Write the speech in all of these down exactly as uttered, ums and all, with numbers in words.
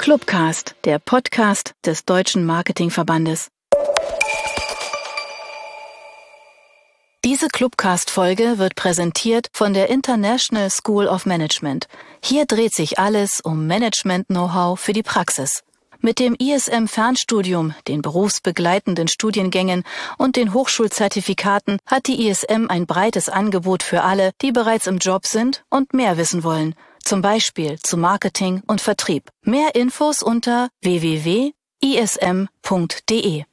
Clubcast, der Podcast des Deutschen Marketingverbandes. Diese Clubcast-Folge wird präsentiert von der International School of Management. Hier dreht sich alles um Management-Know-how für die Praxis. Mit dem I S M-Fernstudium, den berufsbegleitenden Studiengängen und den Hochschulzertifikaten hat die I S M ein breites Angebot für alle, die bereits im Job sind und mehr wissen wollen. Zum Beispiel zu Marketing und Vertrieb. Mehr Infos unter w w w punkt i s m punkt d e.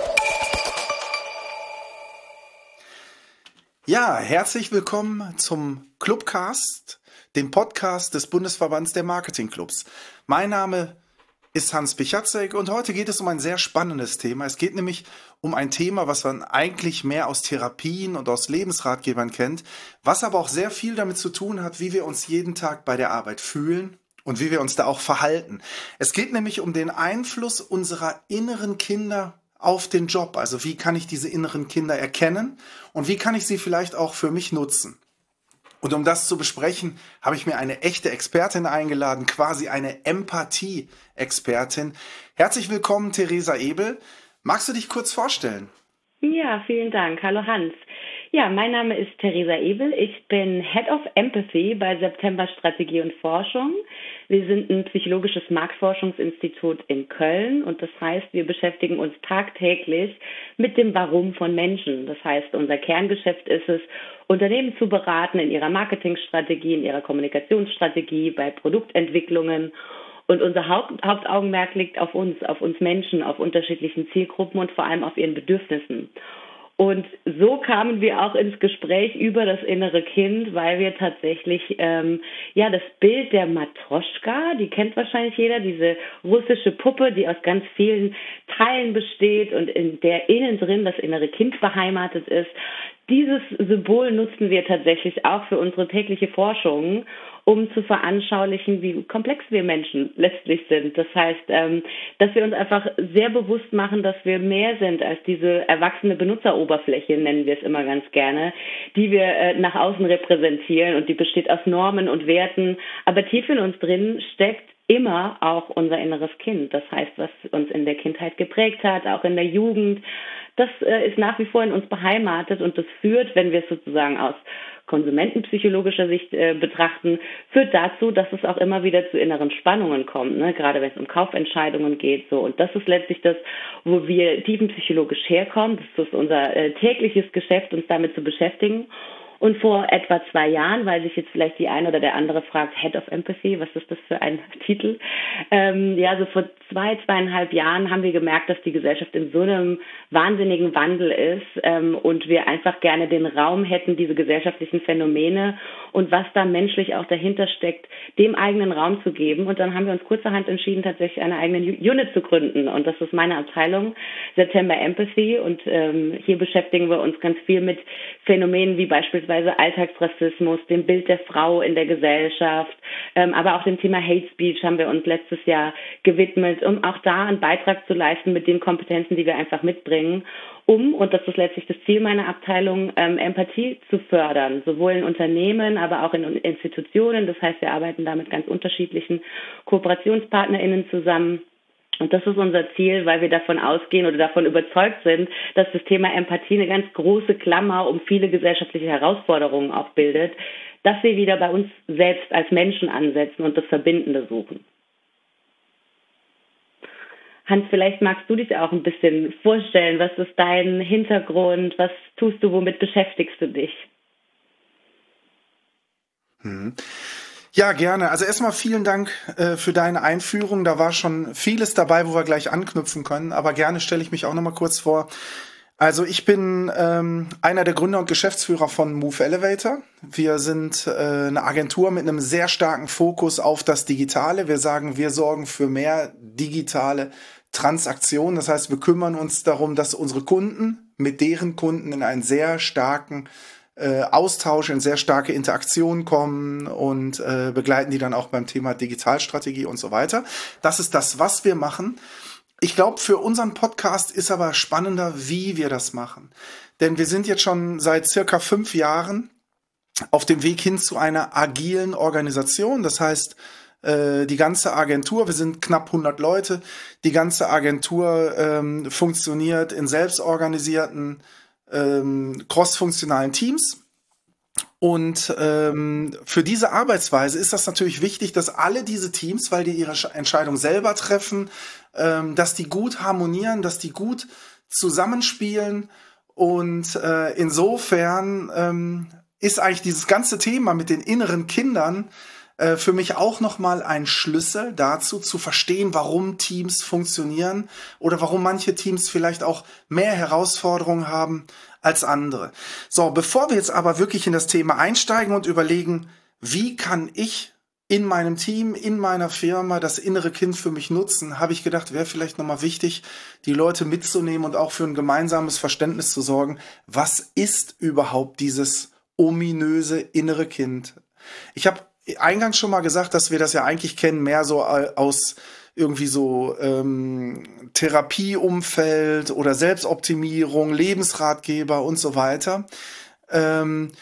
Ja, herzlich willkommen zum Clubcast, dem Podcast des Bundesverbands der Marketingclubs. Mein Name ist Hans Pichatzek und heute geht es um ein sehr spannendes Thema. Es geht nämlich um ein Thema, was man eigentlich mehr aus Therapien und aus Lebensratgebern kennt, was aber auch sehr viel damit zu tun hat, wie wir uns jeden Tag bei der Arbeit fühlen und wie wir uns da auch verhalten. Es geht nämlich um den Einfluss unserer inneren Kinder auf den Job. Also wie kann ich diese inneren Kinder erkennen und wie kann ich sie vielleicht auch für mich nutzen? Und um das zu besprechen, habe ich mir eine echte Expertin eingeladen, quasi eine Empathie-Expertin. Herzlich willkommen, Theresa Ebel. Magst du dich kurz vorstellen? Ja, vielen Dank. Hallo Hans. Ja, mein Name ist Theresa Ebel. Ich bin Head of Empathy bei September Strategie und Forschung. Wir sind ein psychologisches Marktforschungsinstitut in Köln und das heißt, wir beschäftigen uns tagtäglich mit dem Warum von Menschen. Das heißt, unser Kerngeschäft ist es, Unternehmen zu beraten in ihrer Marketingstrategie, in ihrer Kommunikationsstrategie, bei Produktentwicklungen. Und unser Haupt, Hauptaugenmerk liegt auf uns, auf uns Menschen, auf unterschiedlichen Zielgruppen und vor allem auf ihren Bedürfnissen. Und so kamen wir auch ins Gespräch über das innere Kind, weil wir tatsächlich ähm, ja das Bild der Matroschka, die kennt wahrscheinlich jeder, diese russische Puppe, die aus ganz vielen Teilen besteht und in der innen drin das innere Kind beheimatet ist. Dieses Symbol nutzen wir tatsächlich auch für unsere tägliche Forschung, um zu veranschaulichen, wie komplex wir Menschen letztlich sind. Das heißt, ähm, dass wir uns einfach sehr bewusst machen, dass wir mehr sind als diese erwachsene Benutzeroberfläche, nennen wir es immer ganz gerne, die wir äh, nach außen repräsentieren und die besteht aus Normen und Werten. Aber tief in uns drin steckt immer auch unser inneres Kind. Das heißt, was uns in der Kindheit geprägt hat, auch in der Jugend, das äh, ist nach wie vor in uns beheimatet und das führt, wenn wir es sozusagen aus konsumentenpsychologischer Sicht äh, betrachten, führt dazu, dass es auch immer wieder zu inneren Spannungen kommt, ne? Gerade wenn es um Kaufentscheidungen geht. So. Und das ist letztlich das, wo wir tiefenpsychologisch herkommen. Das ist unser äh, tägliches Geschäft, uns damit zu beschäftigen. Und vor etwa zwei Jahren, weil sich jetzt vielleicht die eine oder der andere fragt, Head of Empathy, was ist das für ein Titel? Ähm, ja, so vor zwei, zweieinhalb Jahren haben wir gemerkt, dass die Gesellschaft in so einem wahnsinnigen Wandel ist ähm, und wir einfach gerne den Raum hätten, diese gesellschaftlichen Phänomene und was da menschlich auch dahinter steckt, dem eigenen Raum zu geben. Und dann haben wir uns kurzerhand entschieden, tatsächlich eine eigene Unit zu gründen. Und das ist meine Abteilung, September Empathy. Und ähm, hier beschäftigen wir uns ganz viel mit Phänomenen wie beispielsweise Alltagsrassismus, dem Bild der Frau in der Gesellschaft, ähm, aber auch dem Thema Hate Speech haben wir uns letztes Jahr gewidmet, um auch da einen Beitrag zu leisten mit den Kompetenzen, die wir einfach mitbringen, um, und das ist letztlich das Ziel meiner Abteilung, ähm, Empathie zu fördern, sowohl in Unternehmen, aber auch in Institutionen. Das heißt, wir arbeiten da mit ganz unterschiedlichen KooperationspartnerInnen zusammen. Und das ist unser Ziel, weil wir davon ausgehen oder davon überzeugt sind, dass das Thema Empathie eine ganz große Klammer um viele gesellschaftliche Herausforderungen auch bildet, dass wir wieder bei uns selbst als Menschen ansetzen und das Verbindende suchen. Hans, vielleicht magst du dich auch ein bisschen vorstellen. Was ist dein Hintergrund? Was tust du? Womit beschäftigst du dich? Hm. Ja, gerne. Also erstmal vielen Dank äh, für deine Einführung. Da war schon vieles dabei, wo wir gleich anknüpfen können. Aber gerne stelle ich mich auch noch mal kurz vor. Also ich bin ähm, einer der Gründer und Geschäftsführer von Move Elevator. Wir sind äh, eine Agentur mit einem sehr starken Fokus auf das Digitale. Wir sagen, wir sorgen für mehr digitale Transaktionen. Das heißt, wir kümmern uns darum, dass unsere Kunden mit deren Kunden in einen sehr starken Äh, Austausch, in sehr starke Interaktion kommen und äh, begleiten die dann auch beim Thema Digitalstrategie und so weiter. Das ist das, was wir machen. Ich glaube, für unseren Podcast ist aber spannender, wie wir das machen. Denn wir sind jetzt schon seit circa fünf Jahren auf dem Weg hin zu einer agilen Organisation. Das heißt, äh, die ganze Agentur, wir sind knapp hundert Leute, die ganze Agentur ähm, funktioniert in selbstorganisierten, ähm, crossfunktionalen Teams. Und ähm, für diese Arbeitsweise ist das natürlich wichtig, dass alle diese Teams, weil die ihre Entscheidung selber treffen, ähm, dass die gut harmonieren, dass die gut zusammenspielen. Und äh, insofern ähm, ist eigentlich dieses ganze Thema mit den inneren Kindern äh, für mich auch nochmal ein Schlüssel dazu, zu verstehen, warum Teams funktionieren oder warum manche Teams vielleicht auch mehr Herausforderungen haben als andere. So, bevor wir jetzt aber wirklich in das Thema einsteigen und überlegen, wie kann ich in meinem Team, in meiner Firma das innere Kind für mich nutzen, habe ich gedacht, wäre vielleicht nochmal wichtig, die Leute mitzunehmen und auch für ein gemeinsames Verständnis zu sorgen. Was ist überhaupt dieses ominöse innere Kind? Ich habe eingangs schon mal gesagt, dass wir das ja eigentlich kennen, mehr so aus irgendwie so ähm, Therapieumfeld oder Selbstoptimierung, Lebensratgeber und so weiter. Ähm,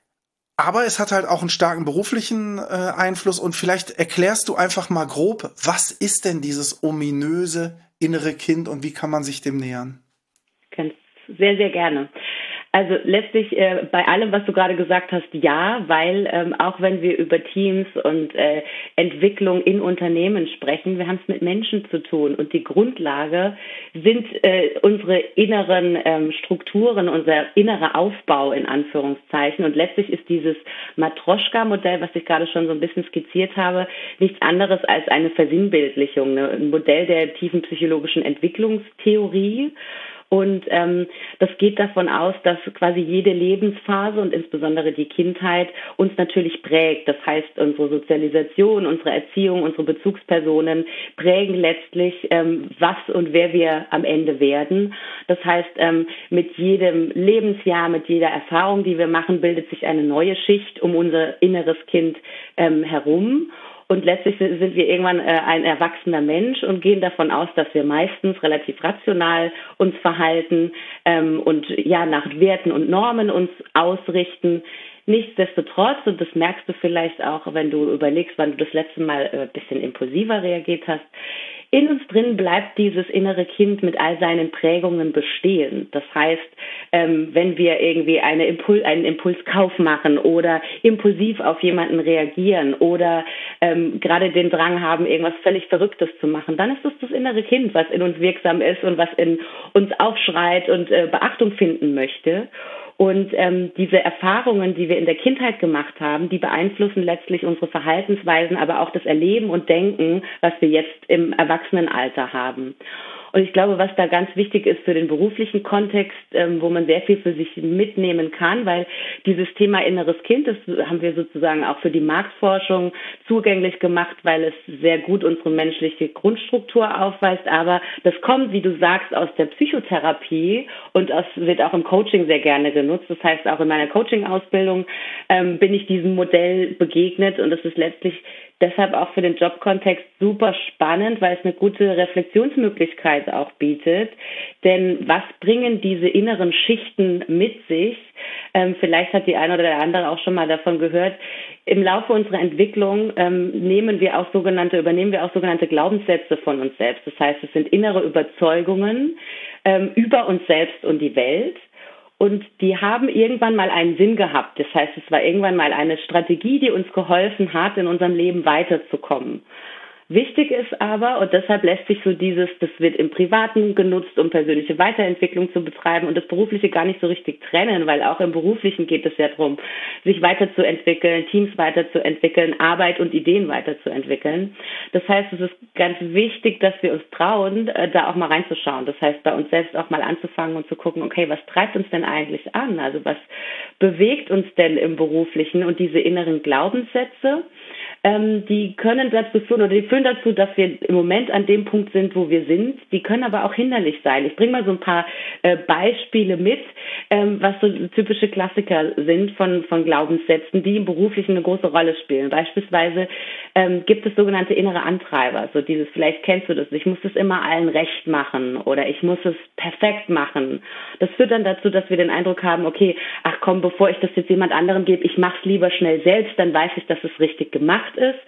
aber es hat halt auch einen starken beruflichen äh, Einfluss und vielleicht erklärst du einfach mal grob, was ist denn dieses ominöse innere Kind und wie kann man sich dem nähern? Ganz sehr, sehr gerne. Also letztlich äh, bei allem, was du gerade gesagt hast, ja, weil ähm, auch wenn wir über Teams und äh, Entwicklung in Unternehmen sprechen, wir haben es mit Menschen zu tun und die Grundlage sind äh, unsere inneren ähm, Strukturen, unser innerer Aufbau in Anführungszeichen und letztlich ist dieses Matroschka-Modell, was ich gerade schon so ein bisschen skizziert habe, nichts anderes als eine Versinnbildlichung, ne? Ein Modell der tiefen psychologischen Entwicklungstheorie. Und ähm, das geht davon aus, dass quasi jede Lebensphase und insbesondere die Kindheit uns natürlich prägt. Das heißt, unsere Sozialisation, unsere Erziehung, unsere Bezugspersonen prägen letztlich, ähm, was und wer wir am Ende werden. Das heißt, ähm, mit jedem Lebensjahr, mit jeder Erfahrung, die wir machen, bildet sich eine neue Schicht um unser inneres Kind ähm, herum. Und letztlich sind wir irgendwann äh, ein erwachsener Mensch und gehen davon aus, dass wir meistens relativ rational uns verhalten ähm, und ja nach Werten und Normen uns ausrichten. Nichtsdestotrotz, und das merkst du vielleicht auch, wenn du überlegst, wann du das letzte Mal ein äh, bisschen impulsiver reagiert hast, in uns drin bleibt dieses innere Kind mit all seinen Prägungen bestehen. Das heißt, ähm, wenn wir irgendwie eine Impul- einen Impulskauf machen oder impulsiv auf jemanden reagieren oder ähm, gerade den Drang haben, irgendwas völlig Verrücktes zu machen, dann ist das das innere Kind, was in uns wirksam ist und was in uns aufschreit und äh, Beachtung finden möchte. Und ähm, diese Erfahrungen, die wir in der Kindheit gemacht haben, die beeinflussen letztlich unsere Verhaltensweisen, aber auch das Erleben und Denken, was wir jetzt im Erwachsenenalter haben. Und ich glaube, was da ganz wichtig ist für den beruflichen Kontext, ähm, wo man sehr viel für sich mitnehmen kann, weil dieses Thema inneres Kind, das haben wir sozusagen auch für die Marktforschung zugänglich gemacht, weil es sehr gut unsere menschliche Grundstruktur aufweist. Aber das kommt, wie du sagst, aus der Psychotherapie und das wird auch im Coaching sehr gerne genutzt. Das heißt, auch in meiner Coaching-Ausbildung ähm, bin ich diesem Modell begegnet und es ist letztlich deshalb auch für den Jobkontext super spannend, weil es eine gute Reflexionsmöglichkeit auch bietet. Denn was bringen diese inneren Schichten mit sich? Ähm, vielleicht hat die eine oder der andere auch schon mal davon gehört. Im Laufe unserer Entwicklung ähm, nehmen wir auch sogenannte, übernehmen wir auch sogenannte Glaubenssätze von uns selbst. Das heißt, es sind innere Überzeugungen ähm, über uns selbst und die Welt. Und die haben irgendwann mal einen Sinn gehabt. Das heißt, es war irgendwann mal eine Strategie, die uns geholfen hat, in unserem Leben weiterzukommen. Wichtig ist aber, und deshalb lässt sich so dieses, das wird im Privaten genutzt, um persönliche Weiterentwicklung zu betreiben und das Berufliche gar nicht so richtig trennen, weil auch im Beruflichen geht es ja darum, sich weiterzuentwickeln, Teams weiterzuentwickeln, Arbeit und Ideen weiterzuentwickeln. Das heißt, es ist ganz wichtig, dass wir uns trauen, da auch mal reinzuschauen. Das heißt, bei uns selbst auch mal anzufangen und zu gucken, okay, was treibt uns denn eigentlich an? Also was bewegt uns denn im Beruflichen? Und diese inneren Glaubenssätze, ähm, die können dazu führen, oder die führen dazu, dass wir im Moment an dem Punkt sind, wo wir sind. Die können aber auch hinderlich sein. Ich bringe mal so ein paar äh, Beispiele mit, ähm, was so typische Klassiker sind von, von Glaubenssätzen, die im Beruflichen eine große Rolle spielen. Beispielsweise ähm, gibt es sogenannte innere Antreiber. So dieses, vielleicht kennst du das, ich muss es immer allen recht machen oder ich muss es perfekt machen. Das führt dann dazu, dass wir den Eindruck haben, okay, ach komm, bevor ich das jetzt jemand anderem gebe, ich mache es lieber schnell selbst, dann weiß ich, dass es richtig gemacht ist.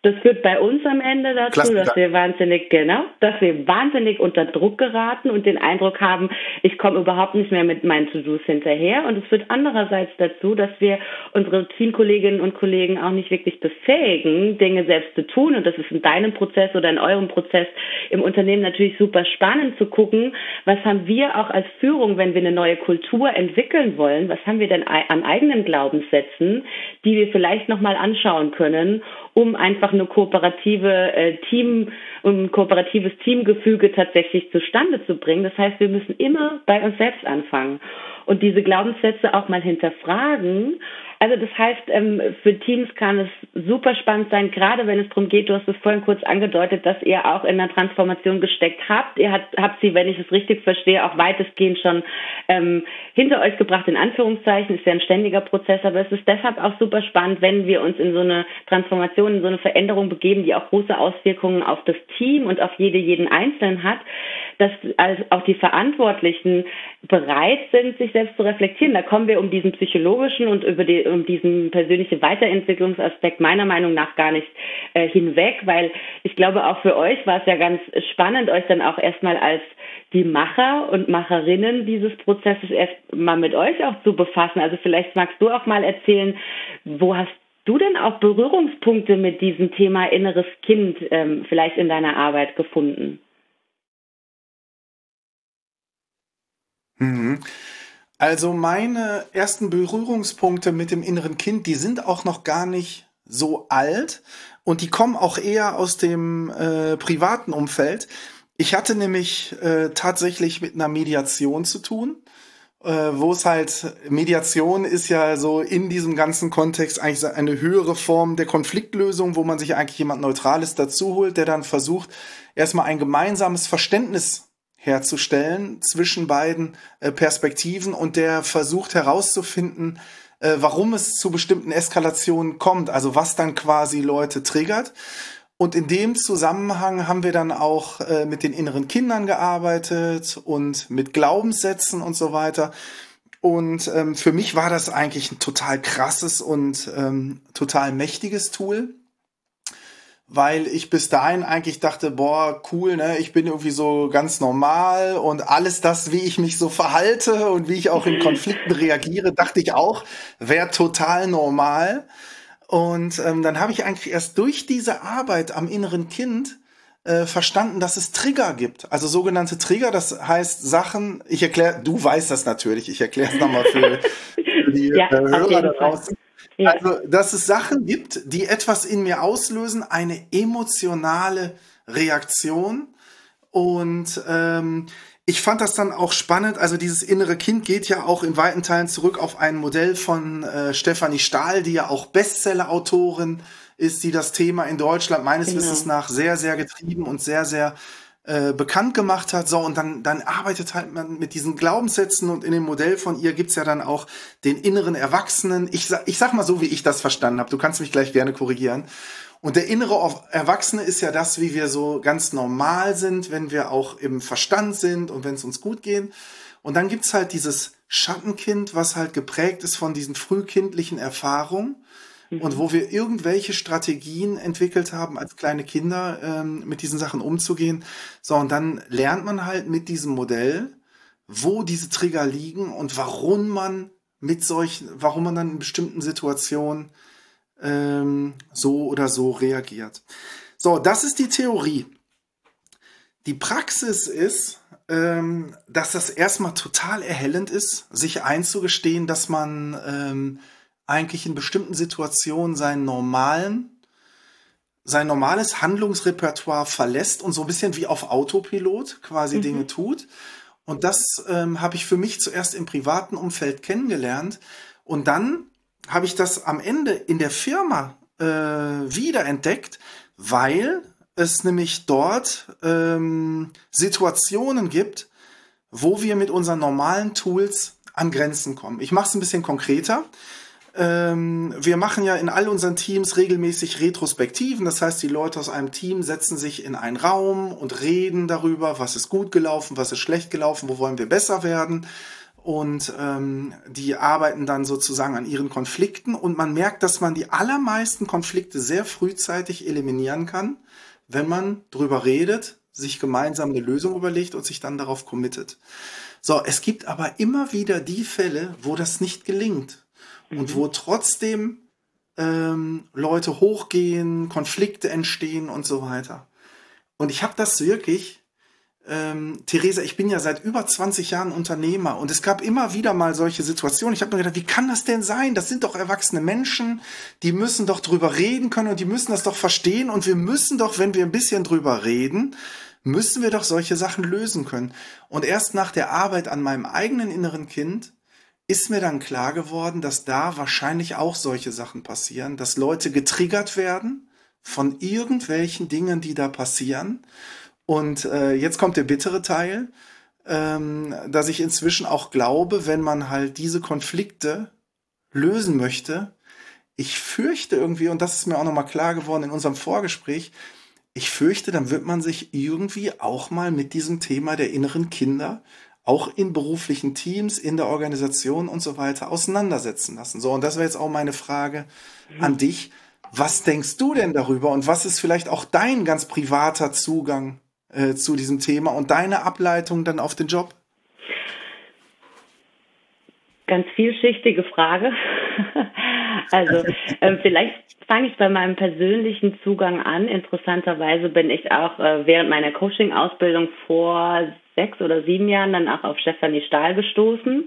Das führt bei uns am Ende dazu, Klassiker. dass wir wahnsinnig, genau, dass wir wahnsinnig unter Druck geraten und den Eindruck haben, ich komme überhaupt nicht mehr mit meinen To-Dos hinterher. Und es führt andererseits dazu, dass wir unsere Teamkolleginnen und Kollegen auch nicht wirklich befähigen, Dinge selbst zu tun. Und das ist in deinem Prozess oder in eurem Prozess im Unternehmen natürlich super spannend zu gucken, was haben wir auch als Führung, wenn wir eine neue Kultur entwickeln wollen, was haben wir denn an eigenen Glaubenssätzen, die wir vielleicht nochmal anschauen können, um einfach eine kooperative äh, Team, um ein kooperatives Teamgefüge tatsächlich zustande zu bringen. Das heißt, wir müssen immer bei uns selbst anfangen und diese Glaubenssätze auch mal hinterfragen. Also das heißt, ähm, für Teams kann es super spannend sein, gerade wenn es darum geht, du hast es vorhin kurz angedeutet, dass ihr auch in der Transformation gesteckt habt. Ihr habt, habt sie, wenn ich es richtig verstehe, auch weitestgehend schon ähm, hinter euch gebracht, in Anführungszeichen. Ist ja ein ständiger Prozess, aber es ist deshalb auch super spannend, wenn wir uns in so eine Transformation, in so eine Veränderung begeben, die auch große Auswirkungen auf das Team und auf jede, jeden Einzelnen hat, dass auch die Verantwortlichen bereit sind, sich selbst zu reflektieren. Da kommen wir um diesen psychologischen und über die, um diesen persönlichen Weiterentwicklungsaspekt meiner Meinung nach gar nicht äh, hinweg, weil ich glaube, auch für euch war es ja ganz spannend, euch dann auch erstmal als die Macher und Macherinnen dieses Prozesses erst mal mit euch auch zu befassen. Also vielleicht magst du auch mal erzählen, wo hast du denn auch Berührungspunkte mit diesem Thema inneres Kind ähm, vielleicht in deiner Arbeit gefunden? Also meine ersten Berührungspunkte mit dem inneren Kind, die sind auch noch gar nicht so alt und die kommen auch eher aus dem äh, privaten Umfeld. Ich hatte nämlich äh, tatsächlich mit einer Mediation zu tun, äh, wo es halt, Mediation ist ja so in diesem ganzen Kontext eigentlich eine höhere Form der Konfliktlösung, wo man sich eigentlich jemand Neutrales dazu holt, der dann versucht, erstmal ein gemeinsames Verständnis herzustellen zwischen beiden äh, Perspektiven und der versucht herauszufinden, äh, warum es zu bestimmten Eskalationen kommt, also was dann quasi Leute triggert. Und in dem Zusammenhang haben wir dann auch äh, mit den inneren Kindern gearbeitet und mit Glaubenssätzen und so weiter. Und ähm, für mich war das eigentlich ein total krasses und ähm, total mächtiges Tool, weil ich bis dahin eigentlich dachte, boah, cool, ne, ich bin irgendwie so ganz normal und alles das, wie ich mich so verhalte und wie ich auch in Konflikten reagiere, dachte ich auch, wäre total normal. Und ähm, dann habe ich eigentlich erst durch diese Arbeit am inneren Kind äh, verstanden, dass es Trigger gibt. Also sogenannte Trigger, das heißt Sachen, ich erkläre, du weißt das natürlich, ich erkläre es nochmal für, für die ja, äh, Hörer da Fall. draußen. Also, dass es Sachen gibt, die etwas in mir auslösen, eine emotionale Reaktion. Und ähm, ich fand das dann auch spannend. Also dieses innere Kind geht ja auch in weiten Teilen zurück auf ein Modell von äh, Stefanie Stahl, die ja auch Bestseller-Autorin ist, die das Thema in Deutschland meines genau. Wissens nach sehr, sehr getrieben und sehr, sehr äh, bekannt gemacht hat. So, und dann, dann arbeitet halt man mit diesen Glaubenssätzen und in dem Modell von ihr gibt's ja dann auch den inneren Erwachsenen. Ich, sag- ich sag mal so, wie ich das verstanden habe. Du kannst mich gleich gerne korrigieren. Und der innere Erwachsene ist ja das, wie wir so ganz normal sind, wenn wir auch im Verstand sind und wenn es uns gut geht. Und dann gibt's halt dieses Schattenkind, was halt geprägt ist von diesen frühkindlichen Erfahrungen. Und wo wir irgendwelche Strategien entwickelt haben, als kleine Kinder ähm, mit diesen Sachen umzugehen. So, und dann lernt man halt mit diesem Modell, wo diese Trigger liegen und warum man mit solchen, warum man dann in bestimmten Situationen ähm, so oder so reagiert. So, das ist die Theorie. Die Praxis ist, ähm, dass das erstmal total erhellend ist, sich einzugestehen, dass man ähm, eigentlich in bestimmten Situationen seinen normalen, sein normales Handlungsrepertoire verlässt und so ein bisschen wie auf Autopilot quasi mhm. Dinge tut. Und das ähm, habe ich für mich zuerst im privaten Umfeld kennengelernt. Und dann habe ich das am Ende in der Firma äh, wiederentdeckt, weil es nämlich dort ähm, Situationen gibt, wo wir mit unseren normalen Tools an Grenzen kommen. Ich mache es ein bisschen konkreter. Ähm, wir machen ja in all unseren Teams regelmäßig Retrospektiven. Das heißt, die Leute aus einem Team setzen sich in einen Raum und reden darüber, was ist gut gelaufen, was ist schlecht gelaufen, wo wollen wir besser werden. und ähm, die arbeiten dann sozusagen an ihren Konflikten und man merkt, dass man die allermeisten Konflikte sehr frühzeitig eliminieren kann, wenn man drüber redet, sich gemeinsam eine Lösung überlegt und sich dann darauf committet. So, es gibt aber immer wieder die Fälle, wo das nicht gelingt und wo trotzdem ähm, Leute hochgehen, Konflikte entstehen und so weiter. Und ich habe das wirklich... Ähm, Theresa, ich bin ja seit über zwanzig Jahren Unternehmer und es gab immer wieder mal solche Situationen. Ich habe mir gedacht, wie kann das denn sein? Das sind doch erwachsene Menschen, die müssen doch drüber reden können und die müssen das doch verstehen und wir müssen doch, wenn wir ein bisschen drüber reden, müssen wir doch solche Sachen lösen können. Und erst nach der Arbeit an meinem eigenen inneren Kind ist mir dann klar geworden, dass da wahrscheinlich auch solche Sachen passieren, dass Leute getriggert werden von irgendwelchen Dingen, die da passieren. Und äh, jetzt kommt der bittere Teil, ähm, dass ich inzwischen auch glaube, wenn man halt diese Konflikte lösen möchte, ich fürchte irgendwie, und das ist mir auch nochmal klar geworden in unserem Vorgespräch, ich fürchte, dann wird man sich irgendwie auch mal mit diesem Thema der inneren Kinder, auch in beruflichen Teams, in der Organisation und so weiter, auseinandersetzen lassen. So, und das wäre jetzt auch meine Frage mhm. an dich. Was denkst du denn darüber und was ist vielleicht auch dein ganz privater Zugang äh, zu diesem Thema und deine Ableitung dann auf den Job? Ganz vielschichtige Frage. Also äh, vielleicht fange ich bei meinem persönlichen Zugang an. Interessanterweise bin ich auch äh, während meiner Coaching-Ausbildung vor sechs oder sieben Jahren dann auch auf Stefanie Stahl gestoßen.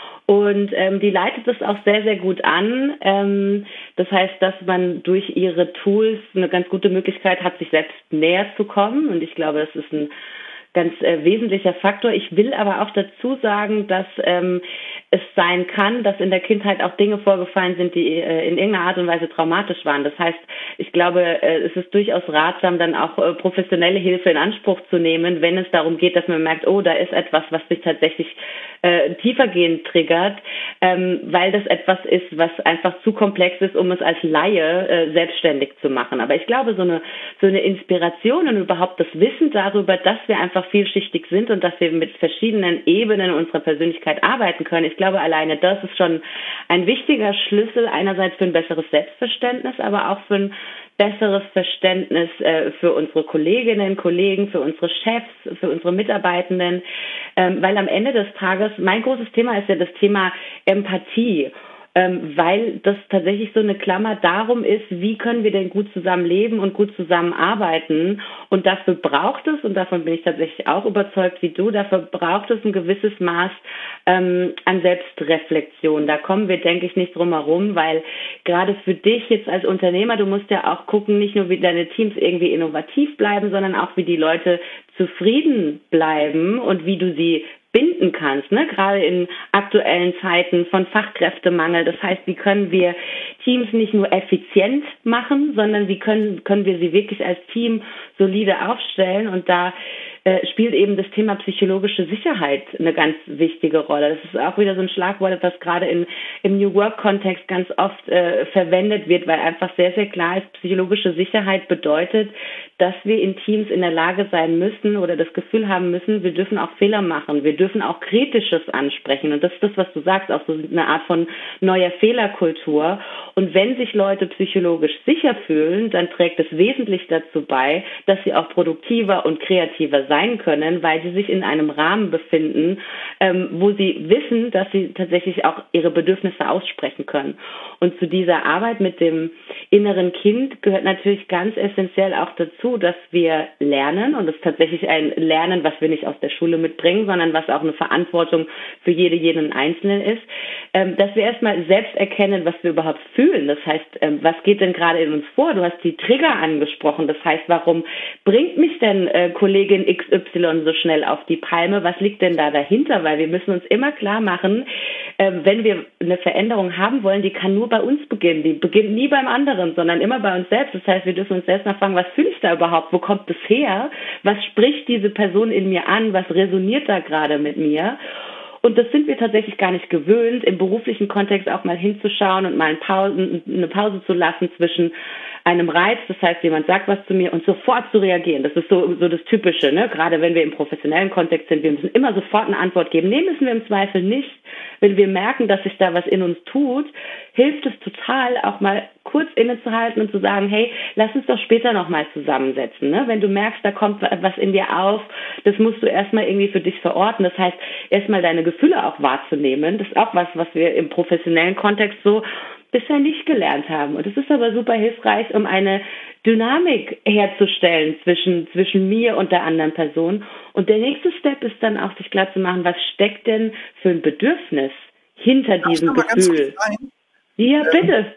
Und ähm, die leitet es auch sehr, sehr gut an. Ähm, das heißt, dass man durch ihre Tools eine ganz gute Möglichkeit hat, sich selbst näher zu kommen. Und ich glaube, das ist ein ganz äh, wesentlicher Faktor. Ich will aber auch dazu sagen, dass ähm, es sein kann, dass in der Kindheit auch Dinge vorgefallen sind, die äh, in irgendeiner Art und Weise traumatisch waren. Das heißt, ich glaube, äh, es ist durchaus ratsam, dann auch äh, professionelle Hilfe in Anspruch zu nehmen, wenn es darum geht, dass man merkt, oh, da ist etwas, was sich tatsächlich äh, tiefergehend triggert, ähm, weil das etwas ist, was einfach zu komplex ist, um es als Laie äh, selbstständig zu machen. Aber ich glaube, so eine, so eine Inspiration und überhaupt das Wissen darüber, dass wir einfach vielschichtig sind und dass wir mit verschiedenen Ebenen unserer Persönlichkeit arbeiten können. Ich glaube, alleine das ist schon ein wichtiger Schlüssel, einerseits für ein besseres Selbstverständnis, aber auch für ein besseres Verständnis äh, für unsere Kolleginnen, Kollegen, für unsere Chefs, für unsere Mitarbeitenden, ähm, weil am Ende des Tages, mein großes Thema ist ja das Thema Empathie. Ähm, weil das tatsächlich so eine Klammer darum ist, wie können wir denn gut zusammenleben und gut zusammenarbeiten. Und dafür braucht es, und davon bin ich tatsächlich auch überzeugt wie du, dafür braucht es ein gewisses Maß ähm, an Selbstreflexion. Da kommen wir, denke ich, nicht drum herum, weil gerade für dich jetzt als Unternehmer, du musst ja auch gucken, nicht nur wie deine Teams irgendwie innovativ bleiben, sondern auch wie die Leute zufrieden bleiben und wie du sie binden kannst, ne? Gerade in aktuellen Zeiten von Fachkräftemangel. Das heißt, wie können wir Teams nicht nur effizient machen, sondern wie können können wir sie wirklich als Team solide aufstellen? Und da äh, spielt eben das Thema psychologische Sicherheit eine ganz wichtige Rolle. Das ist auch wieder so ein Schlagwort, das gerade in, im New Work-Kontext ganz oft äh, verwendet wird, weil einfach sehr, sehr klar ist, psychologische Sicherheit bedeutet, dass wir in Teams in der Lage sein müssen oder das Gefühl haben müssen, wir dürfen auch Fehler machen, wir dürfen auch Kritisches ansprechen. Und das ist das, was du sagst, auch so eine Art von neuer Fehlerkultur. Und wenn sich Leute psychologisch sicher fühlen, dann trägt es wesentlich dazu bei, dass sie auch produktiver und kreativer sein können, weil sie sich in einem Rahmen befinden, ähm, wo sie wissen, dass sie tatsächlich auch ihre Bedürfnisse aussprechen können. Und zu dieser Arbeit mit dem inneren Kind gehört natürlich ganz essentiell auch dazu, dass wir lernen, und das ist tatsächlich ein Lernen, was wir nicht aus der Schule mitbringen, sondern was auch eine Verantwortung für jede, jeden Einzelnen ist, ähm, dass wir erstmal selbst erkennen, was wir überhaupt fühlen. Das heißt, ähm, was geht denn gerade in uns vor? Du hast die Trigger angesprochen. Das heißt, warum bringt mich denn äh, Kollegin X Y so schnell auf die Palme? Was liegt denn da dahinter? Weil wir müssen uns immer klar machen, äh, wenn wir eine Veränderung haben wollen, die kann nur bei uns beginnen. Die beginnt nie beim anderen, sondern immer bei uns selbst. Das heißt, wir dürfen uns selbst mal fragen, was fühle ich da überhaupt? Wo kommt es her? Was spricht diese Person in mir an? Was resoniert da gerade mit mir? Und das sind wir tatsächlich gar nicht gewöhnt, im beruflichen Kontext auch mal hinzuschauen und mal eine Pause, eine Pause zu lassen zwischen einem Reiz, das heißt, jemand sagt was zu mir und sofort zu reagieren. Das ist so, so das Typische, ne? Gerade wenn wir im professionellen Kontext sind. Wir müssen immer sofort eine Antwort geben. Nee, müssen wir im Zweifel nicht. Wenn wir merken, dass sich da was in uns tut, hilft es total, auch mal kurz innezuhalten und zu sagen, hey, lass uns doch später nochmal zusammensetzen. Ne? Wenn du merkst, da kommt was in dir auf, das musst du erstmal irgendwie für dich verorten. Das heißt, erstmal deine Gefühle auch wahrzunehmen. Das ist auch was, was wir im professionellen Kontext so bisher nicht gelernt haben. Und es ist aber super hilfreich, um eine Dynamik herzustellen zwischen, zwischen mir und der anderen Person. Und der nächste Step ist dann auch, sich klar zu machen, was steckt denn für ein Bedürfnis hinter diesem Gefühl? Ja, bitte.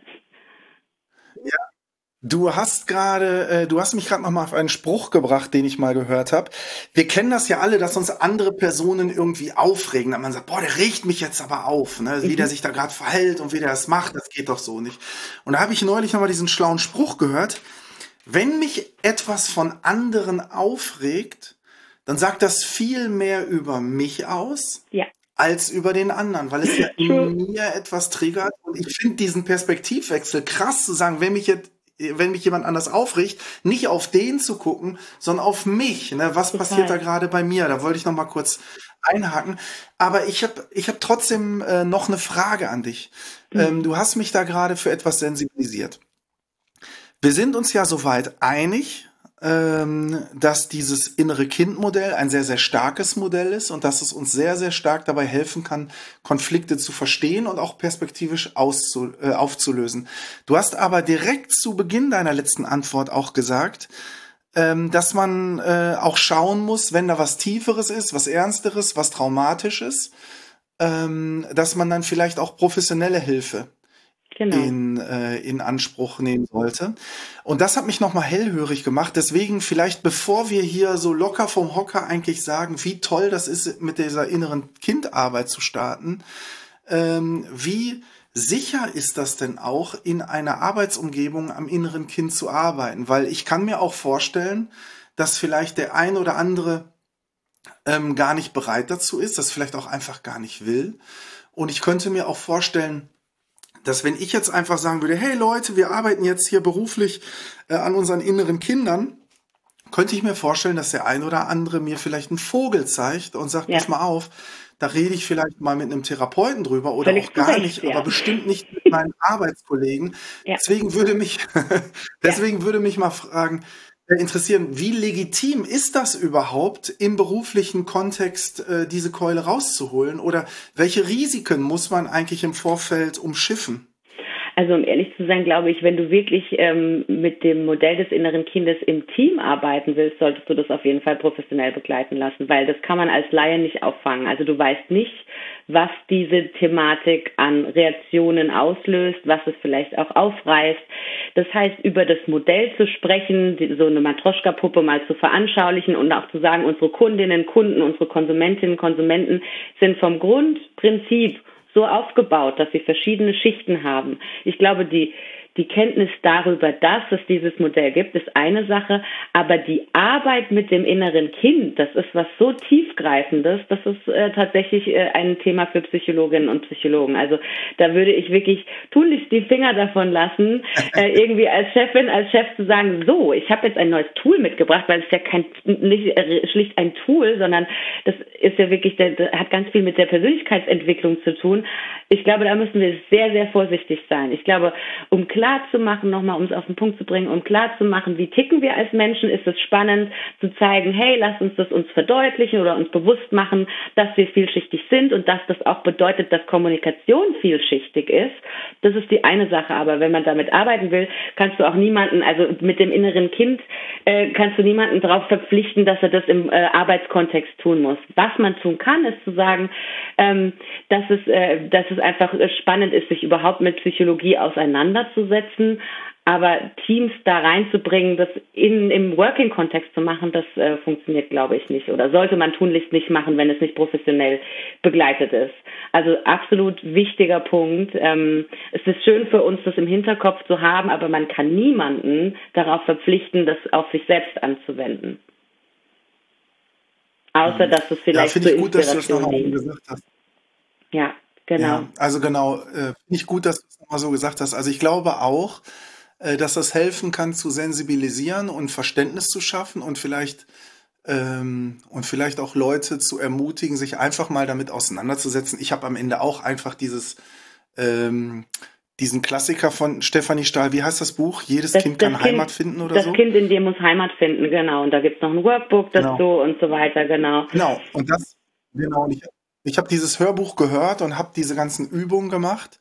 Ja. Du hast gerade, äh, du hast mich gerade noch mal auf einen Spruch gebracht, den ich mal gehört habe. Wir kennen das ja alle, dass uns andere Personen irgendwie aufregen. Dass man sagt, boah, der regt mich jetzt aber auf, ne? Wie mhm. der sich da gerade verhält und wie der das macht, das geht doch so nicht. Und da habe ich neulich noch mal diesen schlauen Spruch gehört. Wenn mich etwas von anderen aufregt, dann sagt das viel mehr über mich aus, ja, als über den anderen, weil es ja in mir etwas triggert. Und ich finde diesen Perspektivwechsel krass, zu sagen, wenn mich jetzt wenn mich jemand anders aufregt, nicht auf den zu gucken, sondern auf mich. Ne? Was Total. passiert da gerade bei mir? Da wollte ich noch mal kurz einhaken. Aber ich habe ich hab trotzdem äh, noch eine Frage an dich. Mhm. Ähm, du hast mich da gerade für etwas sensibilisiert. Wir sind uns ja soweit einig, ähm, dass dieses innere Kind-Modell ein sehr, sehr starkes Modell ist und dass es uns sehr, sehr stark dabei helfen kann, Konflikte zu verstehen und auch perspektivisch auszu- äh, aufzulösen. Du hast aber direkt zu Beginn deiner letzten Antwort auch gesagt, ähm, dass man äh, auch schauen muss, wenn da was Tieferes ist, was Ernsteres, was Traumatisches, ähm, dass man dann vielleicht auch professionelle Hilfe Genau. In, äh, in Anspruch nehmen sollte. Und das hat mich nochmal hellhörig gemacht. Deswegen vielleicht, bevor wir hier so locker vom Hocker eigentlich sagen, wie toll das ist, mit dieser inneren Kindarbeit zu starten, ähm, wie sicher ist das denn auch, in einer Arbeitsumgebung am inneren Kind zu arbeiten? Weil ich kann mir auch vorstellen, dass vielleicht der ein oder andere ähm, gar nicht bereit dazu ist, das vielleicht auch einfach gar nicht will. Und ich könnte mir auch vorstellen, dass wenn ich jetzt einfach sagen würde, hey Leute, wir arbeiten jetzt hier beruflich äh, an unseren inneren Kindern, könnte ich mir vorstellen, dass der ein oder andere mir vielleicht einen Vogel zeigt und sagt, ja. pass mal auf, da rede ich vielleicht mal mit einem Therapeuten drüber oder Völlig auch gar recht, nicht, ja. aber bestimmt nicht mit meinen Arbeitskollegen. Ja. Deswegen würde mich, deswegen ja. würde mich mal fragen, äh, interessieren, wie legitim ist das überhaupt, im beruflichen Kontext äh, diese Keule rauszuholen? Oder welche Risiken muss man eigentlich im Vorfeld umschiffen? Also um ehrlich zu sein, glaube ich, wenn du wirklich ähm, mit dem Modell des inneren Kindes im Team arbeiten willst, solltest du das auf jeden Fall professionell begleiten lassen, weil das kann man als Laie nicht auffangen. Also du weißt nicht, was diese Thematik an Reaktionen auslöst, was es vielleicht auch aufreißt. Das heißt, über das Modell zu sprechen, die, so eine Matroschka-Puppe mal zu veranschaulichen und auch zu sagen, unsere Kundinnen, Kunden, unsere Konsumentinnen, Konsumenten sind vom Grundprinzip so aufgebaut, dass sie verschiedene Schichten haben. Ich glaube, die Die Kenntnis darüber, dass es dieses Modell gibt, ist eine Sache, aber die Arbeit mit dem inneren Kind, das ist was so tiefgreifendes, das ist äh, tatsächlich äh, ein Thema für Psychologinnen und Psychologen. Also da würde ich wirklich tunlichst die Finger davon lassen, äh, irgendwie als Chefin, als Chef zu sagen, so, ich habe jetzt ein neues Tool mitgebracht, weil es ja kein nicht äh, schlicht ein Tool, sondern das ist ja wirklich, das hat ganz viel mit der Persönlichkeitsentwicklung zu tun. Ich glaube, da müssen wir sehr, sehr vorsichtig sein. Ich glaube, um klar zu machen, nochmal, um es auf den Punkt zu bringen, um klar zu machen, wie ticken wir als Menschen, ist es spannend zu zeigen, hey, lass uns das uns verdeutlichen oder uns bewusst machen, dass wir vielschichtig sind und dass das auch bedeutet, dass Kommunikation vielschichtig ist. Das ist die eine Sache, aber wenn man damit arbeiten will, kannst du auch niemanden, also mit dem inneren Kind, äh, kannst du niemanden darauf verpflichten, dass er das im äh, Arbeitskontext tun muss. Was man tun kann, ist zu sagen, ähm, dass es, äh, dass es einfach spannend ist, sich überhaupt mit Psychologie auseinanderzusetzen, aber Teams da reinzubringen, das in, im Working-Kontext zu machen, das äh, funktioniert, glaube ich, nicht oder sollte man tunlichst nicht machen, wenn es nicht professionell begleitet ist. Also absolut wichtiger Punkt. Ähm, es ist schön für uns, das im Hinterkopf zu haben, aber man kann niemanden darauf verpflichten, das auf sich selbst anzuwenden. Außer, dass es vielleicht ja, zur Inspiration dient. Ja. Genau. Ja, also genau, äh, finde ich gut, dass du es nochmal so gesagt hast. Also ich glaube auch, äh, dass das helfen kann, zu sensibilisieren und Verständnis zu schaffen und vielleicht ähm, und vielleicht auch Leute zu ermutigen, sich einfach mal damit auseinanderzusetzen. Ich habe am Ende auch einfach dieses ähm, diesen Klassiker von Stefanie Stahl, wie heißt das Buch? Jedes Das, Kind das kann Kind, Heimat finden oder das so? Kind in dir muss Heimat finden, genau. Und da gibt's noch ein Workbook Genau. dazu und so weiter, genau. Genau. Und das, genau. Und ich, ich habe dieses Hörbuch gehört und habe diese ganzen Übungen gemacht.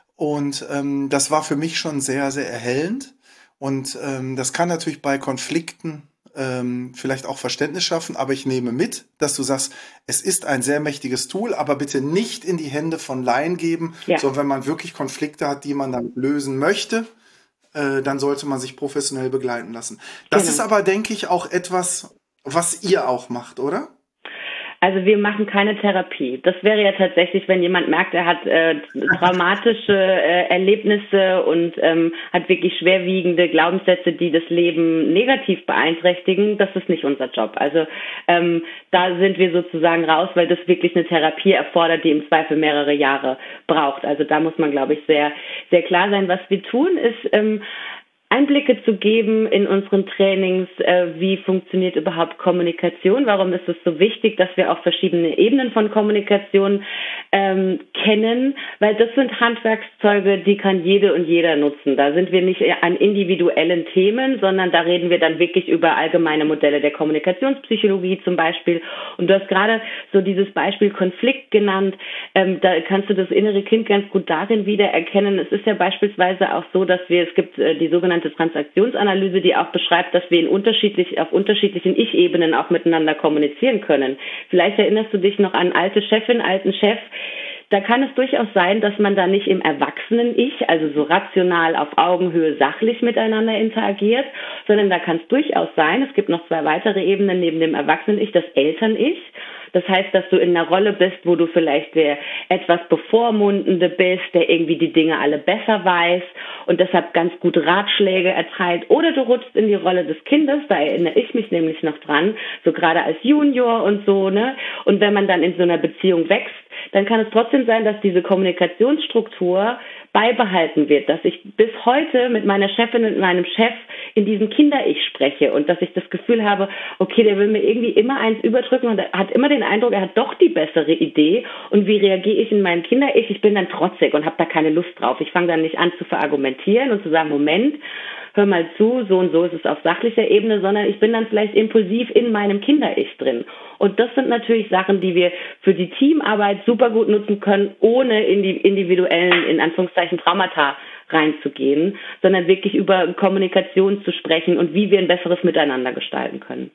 Und ähm, das war für mich schon sehr, sehr erhellend. Und ähm, das kann natürlich bei Konflikten ähm, vielleicht auch Verständnis schaffen, aber ich nehme mit, dass du sagst, es ist ein sehr mächtiges Tool, aber bitte nicht in die Hände von Laien geben, Ja, sondern wenn man wirklich Konflikte hat, die man dann lösen möchte, äh, dann sollte man sich professionell begleiten lassen. Das ist genau. aber, denke ich, auch etwas, was ihr auch macht, oder? Also wir machen keine Therapie. Das wäre ja tatsächlich, wenn jemand merkt, er hat äh, traumatische äh, Erlebnisse und ähm, hat wirklich schwerwiegende Glaubenssätze, die das Leben negativ beeinträchtigen. Das ist nicht unser Job. Also ähm, da sind wir sozusagen raus, weil das wirklich eine Therapie erfordert, die im Zweifel mehrere Jahre braucht. Also da muss man, glaube ich, sehr, sehr klar sein. Was wir tun, ist ähm, Einblicke zu geben in unseren Trainings, äh, wie funktioniert überhaupt Kommunikation, warum ist es so wichtig, dass wir auch verschiedene Ebenen von Kommunikation ähm, kennen, weil das sind Handwerkszeuge, die kann jede und jeder nutzen. Da sind wir nicht an individuellen Themen, sondern da reden wir dann wirklich über allgemeine Modelle der Kommunikationspsychologie zum Beispiel. Und du hast gerade so dieses Beispiel Konflikt genannt, ähm, da kannst du das innere Kind ganz gut darin wiedererkennen. Es ist ja beispielsweise auch so, dass wir, es gibt äh, die sogenannte Transaktionsanalyse, die auch beschreibt, dass wir in unterschiedlich, auf unterschiedlichen Ich-Ebenen auch miteinander kommunizieren können. Vielleicht erinnerst du dich noch an alte Chefin, alten Chef. Da kann es durchaus sein, dass man da nicht im Erwachsenen-Ich, also so rational auf Augenhöhe sachlich miteinander interagiert, sondern da kann es durchaus sein, es gibt noch zwei weitere Ebenen neben dem Erwachsenen-Ich, das Eltern-Ich. Das heißt, dass du in einer Rolle bist, wo du vielleicht der etwas Bevormundende bist, der irgendwie die Dinge alle besser weiß und deshalb ganz gut Ratschläge erteilt. Oder du rutschst in die Rolle des Kindes, da erinnere ich mich nämlich noch dran, so gerade als Junior und so, ne? Und wenn man dann in so einer Beziehung wächst, dann kann es trotzdem sein, dass diese Kommunikationsstruktur beibehalten wird, dass ich bis heute mit meiner Chefin und meinem Chef in diesem Kinder-Ich spreche und dass ich das Gefühl habe, okay, der will mir irgendwie immer eins überdrücken und er hat immer den Eindruck, er hat doch die bessere Idee und wie reagiere ich in meinem Kinder-Ich? Ich bin dann trotzig und habe da keine Lust drauf. Ich fange dann nicht an zu verargumentieren und zu sagen, Moment, hör mal zu, so und so ist es auf sachlicher Ebene, sondern ich bin dann vielleicht impulsiv in meinem Kinder-Ich drin. Und das sind natürlich Sachen, die wir für die Teamarbeit super gut nutzen können, ohne in die individuellen, in Anführungszeichen, Traumata reinzugehen, sondern wirklich über Kommunikation zu sprechen und wie wir ein besseres Miteinander gestalten können.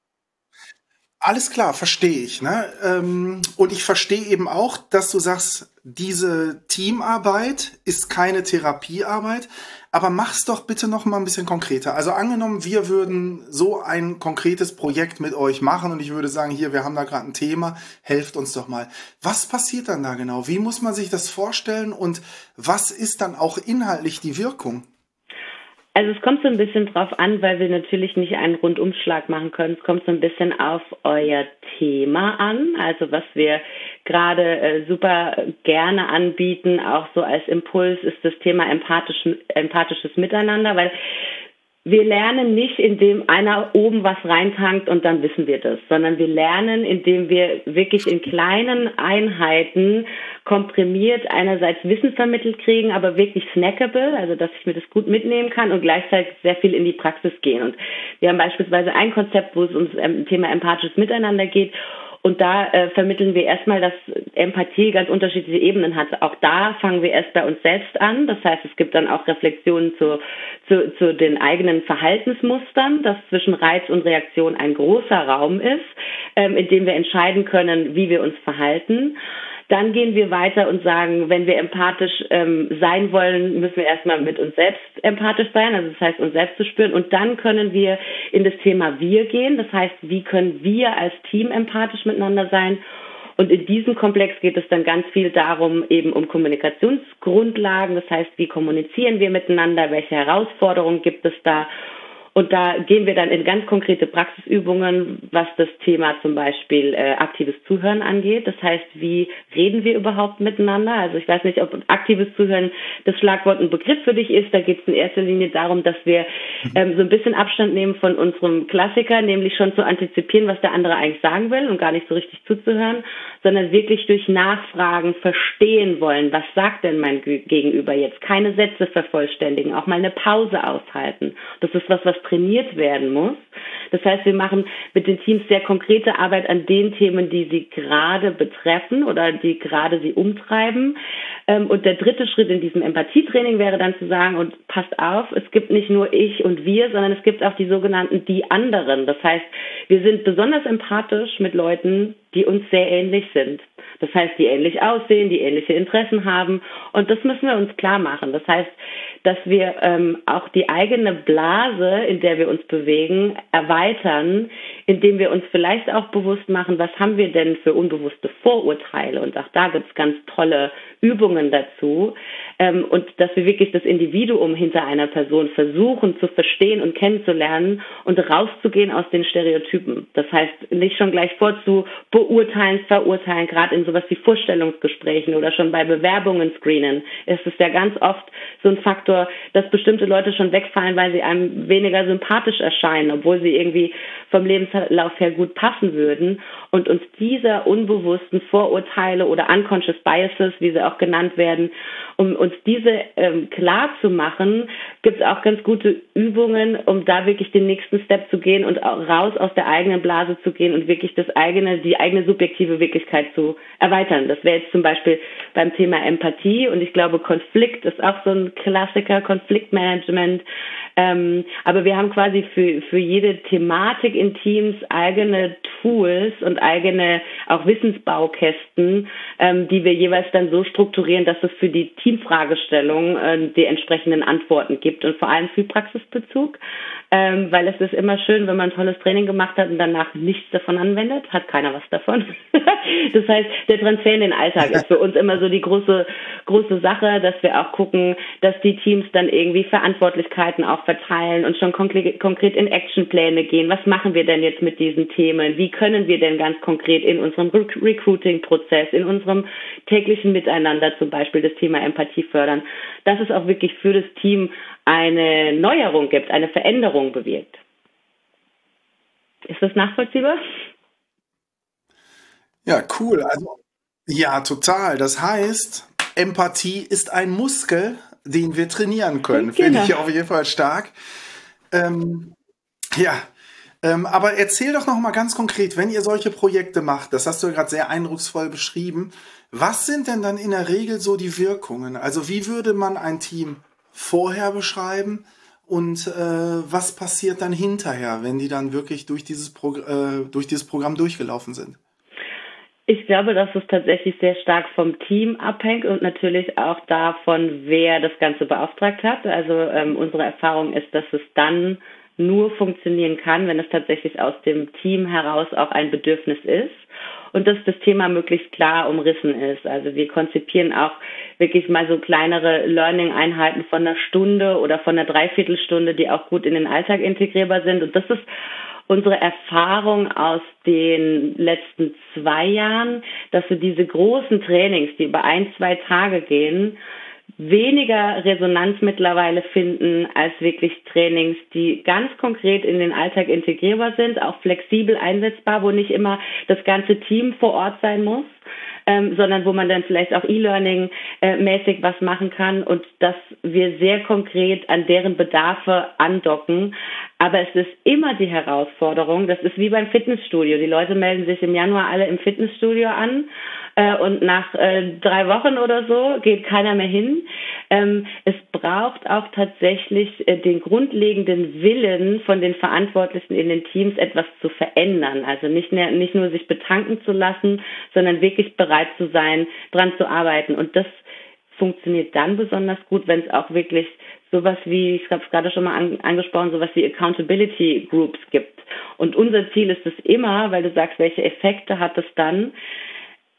Alles klar, verstehe ich. Ne? Ähm, und ich verstehe eben auch, dass du sagst, diese Teamarbeit ist keine Therapiearbeit, aber mach's doch bitte noch mal ein bisschen konkreter. Also angenommen, wir würden so ein konkretes Projekt mit euch machen und ich würde sagen, hier, wir haben da gerade ein Thema, helft uns doch mal. Was passiert dann da genau? Wie muss man sich das vorstellen und was ist dann auch inhaltlich die Wirkung? Also es kommt so ein bisschen drauf an, weil wir natürlich nicht einen Rundumschlag machen können. Es kommt so ein bisschen auf euer Thema an, also was wir gerade äh, super gerne anbieten, auch so als Impuls, ist das Thema empathisch, empathisches Miteinander, weil wir lernen nicht, indem einer oben was reintankt und dann wissen wir das, sondern wir lernen, indem wir wirklich in kleinen Einheiten komprimiert einerseits Wissen vermittelt kriegen, aber wirklich snackable, also dass ich mir das gut mitnehmen kann und gleichzeitig sehr viel in die Praxis gehen. Und wir haben beispielsweise ein Konzept, wo es ums Thema empathisches Miteinander geht. Und da äh, vermitteln wir erstmal, dass Empathie ganz unterschiedliche Ebenen hat. Auch da fangen wir erst bei uns selbst an. Das heißt, es gibt dann auch Reflexionen zu, zu, zu den eigenen Verhaltensmustern, dass zwischen Reiz und Reaktion ein großer Raum ist, ähm, in dem wir entscheiden können, wie wir uns verhalten. Dann gehen wir weiter und sagen, wenn wir empathisch ähm, sein wollen, müssen wir erstmal mit uns selbst empathisch sein, also das heißt, uns selbst zu spüren. Und dann können wir in das Thema Wir gehen, das heißt, wie können wir als Team empathisch miteinander sein? Und in diesem Komplex geht es dann ganz viel darum, eben um Kommunikationsgrundlagen, das heißt, wie kommunizieren wir miteinander, welche Herausforderungen gibt es da? Und da gehen wir dann in ganz konkrete Praxisübungen, was das Thema zum Beispiel äh, aktives Zuhören angeht. Das heißt, wie reden wir überhaupt miteinander? Also ich weiß nicht, ob aktives Zuhören das Schlagwort ein Begriff für dich ist. Da geht es in erster Linie darum, dass wir ähm, so ein bisschen Abstand nehmen von unserem Klassiker, nämlich schon zu antizipieren, was der andere eigentlich sagen will und gar nicht so richtig zuzuhören, sondern wirklich durch Nachfragen verstehen wollen, was sagt denn mein Gegenüber jetzt? Keine Sätze vervollständigen, auch mal eine Pause aushalten. Das ist was, was trainiert werden muss. Das heißt, wir machen mit den Teams sehr konkrete Arbeit an den Themen, die sie gerade betreffen oder die gerade sie umtreiben. Und der dritte Schritt in diesem Empathietraining wäre dann zu sagen, und passt auf, es gibt nicht nur ich und wir, sondern es gibt auch die sogenannten die anderen. Das heißt, wir sind besonders empathisch mit Leuten, die uns sehr ähnlich sind. Das heißt, die ähnlich aussehen, die ähnliche Interessen haben. Und das müssen wir uns klar machen. Das heißt, dass wir ähm, auch die eigene Blase, in der wir uns bewegen, erweitern, indem wir uns vielleicht auch bewusst machen, was haben wir denn für unbewusste Vorurteile. Und auch da gibt es ganz tolle Übungen dazu. Ähm, und dass wir wirklich das Individuum hinter einer Person versuchen zu verstehen und kennenzulernen und rauszugehen aus den Stereotypen. Das heißt, nicht schon gleich vorzu beurteilen, verurteilen, gerade in sowas wie Vorstellungsgesprächen oder schon bei Bewerbungen screenen. Es ist ja ganz oft so ein Faktor, dass bestimmte Leute schon wegfallen, weil sie einem weniger sympathisch erscheinen, obwohl sie irgendwie vom Lebenslauf her gut passen würden. Und uns dieser unbewussten Vorurteile oder unconscious biases, wie sie auch genannt werden, um uns diese ähm, klar zu machen, gibt es auch ganz gute Übungen, um da wirklich den nächsten Step zu gehen und auch raus aus der eigenen Blase zu gehen und wirklich das eigene, die eigene subjektive Wirklichkeit zu erweitern. Das wäre jetzt zum Beispiel beim Thema Empathie, und ich glaube, Konflikt ist auch so ein Klassiker, Konfliktmanagement. Ähm, aber wir haben quasi für, für jede Thematik in Teams eigene Tools und eigene auch Wissensbaukästen, ähm, die wir jeweils dann so strukturieren, dass es für die Teamfragestellung äh, die entsprechenden Antworten gibt und vor allem viel Praxisbezug, ähm, weil es ist immer schön, wenn man ein tolles Training gemacht hat und danach nichts davon anwendet, hat keiner was davon. Das heißt, der Transfer in den Alltag ist für uns immer so die große, große Sache, dass wir auch gucken, dass die Teams dann irgendwie Verantwortlichkeiten auch verteilen und schon konkret, konkret in Actionpläne gehen. Was machen wir denn jetzt mit diesen Themen? Wie können wir denn ganz konkret in unserem Rec- Recruiting-Prozess, in unserem täglichen Miteinander zum Beispiel das Thema Empathie fördern, dass es auch wirklich für das Team eine Neuerung gibt, eine Veränderung bewirkt. Ist das nachvollziehbar? Ja, cool. Also, ja, total. Das heißt, Empathie ist ein Muskel, den wir trainieren können. Genau. Finde ich auf jeden Fall stark. Ähm, ja, ähm, aber erzähl doch noch mal ganz konkret, wenn ihr solche Projekte macht, das hast du ja gerade sehr eindrucksvoll beschrieben, was sind denn dann in der Regel so die Wirkungen? Also wie würde man ein Team vorher beschreiben und äh, was passiert dann hinterher, wenn die dann wirklich durch dieses, Progr- äh, durch dieses Programm durchgelaufen sind? Ich glaube, dass es tatsächlich sehr stark vom Team abhängt und natürlich auch davon, wer das Ganze beauftragt hat. Also ähm, unsere Erfahrung ist, dass es dann nur funktionieren kann, wenn es tatsächlich aus dem Team heraus auch ein Bedürfnis ist und dass das Thema möglichst klar umrissen ist. Also wir konzipieren auch wirklich mal so kleinere Learning-Einheiten von einer Stunde oder von einer Dreiviertelstunde, die auch gut in den Alltag integrierbar sind. Und das ist unsere Erfahrung aus den letzten zwei Jahren, dass wir diese großen Trainings, die über ein, zwei Tage gehen, weniger Resonanz mittlerweile finden als wirklich Trainings, die ganz konkret in den Alltag integrierbar sind, auch flexibel einsetzbar, wo nicht immer das ganze Team vor Ort sein muss, ähm, sondern wo man dann vielleicht auch E-Learning-mäßig was machen kann und dass wir sehr konkret an deren Bedarfe andocken. Aber es ist immer die Herausforderung, das ist wie beim Fitnessstudio. Die Leute melden sich im Januar alle im Fitnessstudio an äh, und nach äh, drei Wochen oder so geht keiner mehr hin. Ähm, es braucht auch tatsächlich äh, den grundlegenden Willen von den Verantwortlichen in den Teams, etwas zu verändern. Also nicht, mehr, nicht nur sich betanken zu lassen, sondern wirklich bereit zu sein, dran zu arbeiten. Und das funktioniert dann besonders gut, wenn es auch wirklich sowas wie, ich habe es gerade schon mal an, angesprochen, sowas wie Accountability Groups gibt. Und unser Ziel ist es immer, weil du sagst, welche Effekte hat es dann,